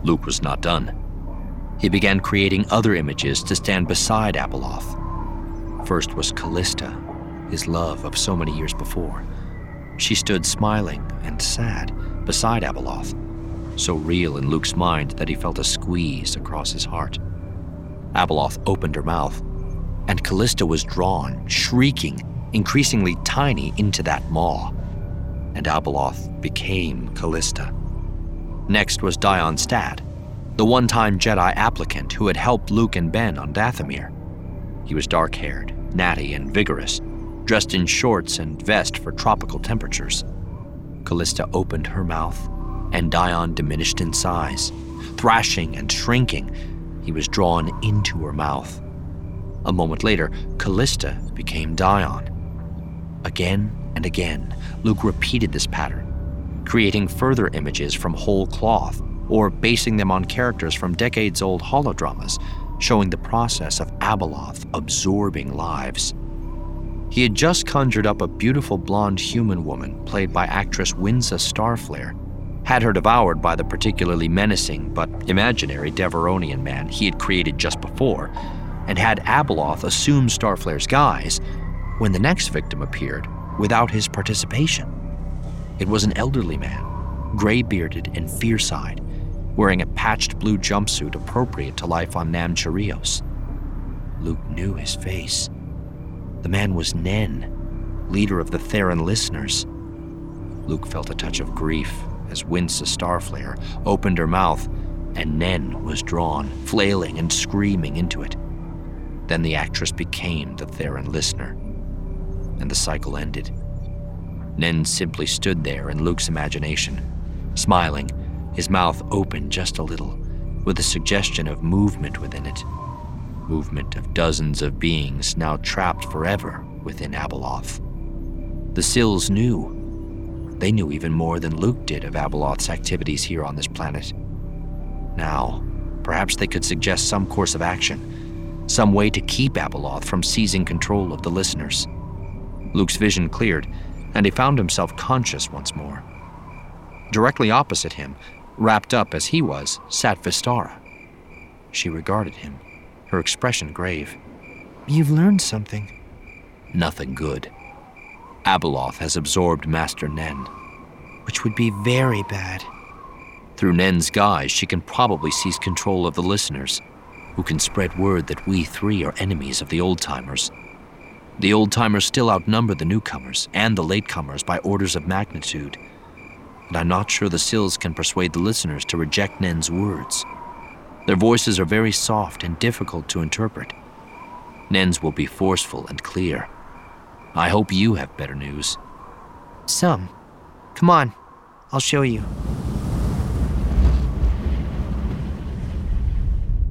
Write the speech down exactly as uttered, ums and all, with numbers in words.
Luke was not done. He began creating other images to stand beside Abeloth. First was Callista, his love of so many years before. She stood smiling and sad beside Abeloth, so real in Luke's mind that he felt a squeeze across his heart. Abeloth opened her mouth, and Callista was drawn, shrieking, increasingly tiny into that maw, and Abeloth became Callista. Next was Dion Stad, the one-time Jedi applicant who had helped Luke and Ben on Dathomir. He was dark-haired, natty, and vigorous, dressed in shorts and vest for tropical temperatures. Callista opened her mouth, and Dion diminished in size. Thrashing and shrinking, he was drawn into her mouth. A moment later, Callista became Dion. Again and again, Luke repeated this pattern, creating further images from whole cloth or basing them on characters from decades-old holodramas, showing the process of Abeloth absorbing lives. He had just conjured up a beautiful blonde human woman played by actress Winsa Starflare, had her devoured by the particularly menacing but imaginary Deveronian man he had created just before, and had Abeloth assume Starflare's guise when the next victim appeared without his participation. It was an elderly man, gray-bearded and fierce-eyed, wearing a patched blue jumpsuit appropriate to life on Nam Chirios. Luke knew his face. The man was Nen, leader of the Theron listeners. Luke felt a touch of grief as Winsa Starflare opened her mouth and Nen was drawn, flailing and screaming into it. Then the actress became the Theron listener, and the cycle ended. Nen simply stood there in Luke's imagination, smiling, his mouth open just a little, with a suggestion of movement within it. Movement of dozens of beings now trapped forever within Abeloth. The Sills knew. They knew even more than Luke did of Abeloth's activities here on this planet. Now, perhaps they could suggest some course of action, some way to keep Abeloth from seizing control of the listeners. Luke's vision cleared, and he found himself conscious once more. Directly opposite him, wrapped up as he was, sat Vistara. She regarded him, her expression grave. You've learned something. Nothing good. Abeloth has absorbed Master Nen. Which would be very bad. Through Nen's guise, she can probably seize control of the listeners, who can spread word that we three are enemies of the old-timers. The old-timers still outnumber the newcomers and the latecomers by orders of magnitude, and I'm not sure the Sills can persuade the listeners to reject Nen's words. Their voices are very soft and difficult to interpret. Nen's will be forceful and clear. I hope you have better news. Some. Come on, I'll show you.